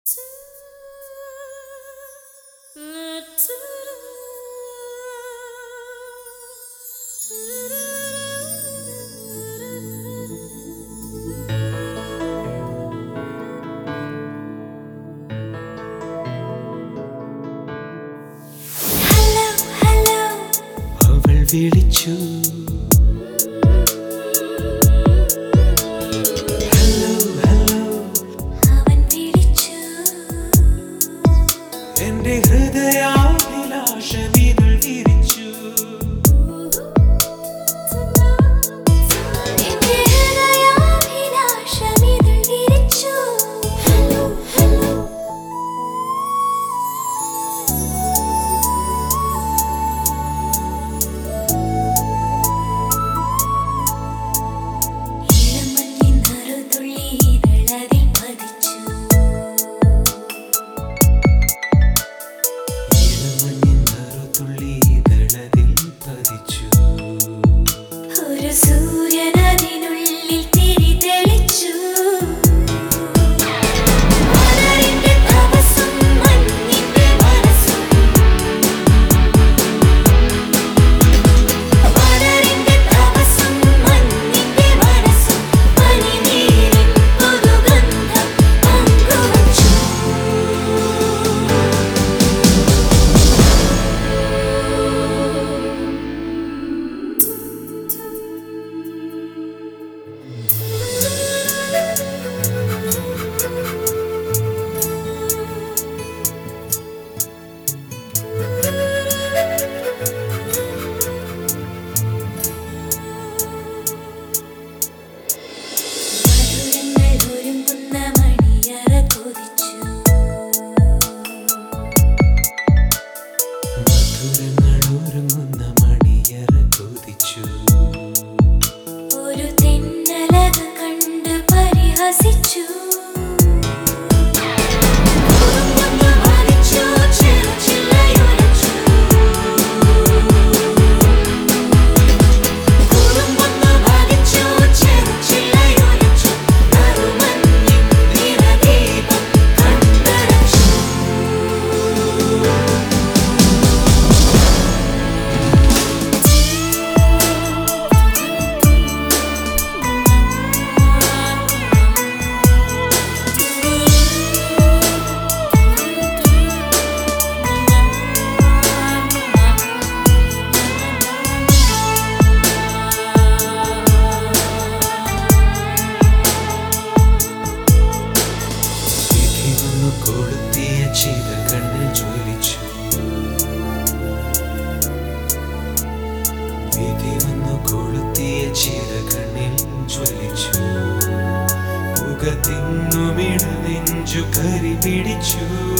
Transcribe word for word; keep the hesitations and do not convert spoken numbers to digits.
വിളിച്ചു hello hello അവൻ വിളിച്ചു എന്റെ ഹൃദയാഭിലാഷമിതൾ വിരിച്ചു എന്റെ ഹൃദയാഭിലാഷമിതൾ വിരിച്ചു ഹലോ ഹലോ ഇളമഞ്ഞിൻ നറുതുള്ളി ഇതളതിൽ പതിച്ചു ഇളമഞ്ഞിൻ നറുതുള്ളി ഇതളതിൽ പതിച്ചു ഒരു സൂര്യൻ അതിനുള്ളിൽ തിരി തെളിച്ചു മലരിന്റെ തപസ്സും മഞ്ഞിന്റെ മനസ്സും മലരിന്റെ തപസ്സും മഞ്ഞിന്റെ മനസ്സും പനിനീരിൻ പുതുഗന്ധം പങ്കുവച്ചു മധുരങ്ങൾ ഒരുങ്ങുന്ന മണിയറ കൊതിച്ചു മധുരങ്ങൾ ഒരുങ്ങുന്ന മണിയറ കൊതിച്ചു ഒരു തെന്നലത് കണ്ട് പരിഹസിച്ചു കുറുമ്പൊന്ന് മരിച്ചു ചെറുചില്ലയൊലിച്ചു കുറുമ്പൊന്ന് മരിച്ചു ചെറുചില്ലയൊലിച്ചു നറുമഞ്ഞിൻ നിറദീപം കണ്ടടച്ചു വിധി വന്നു കൊളുത്തിയ ചിത കണ്ണിൽ ജ്വലിച്ചു വിധി വന്നു കൊളുത്തിയ ചിത കണ്ണിൽ ജ്വലിച്ചു പുക തിന്നുമിട നെഞ്ചു കരി പിടിച്ചു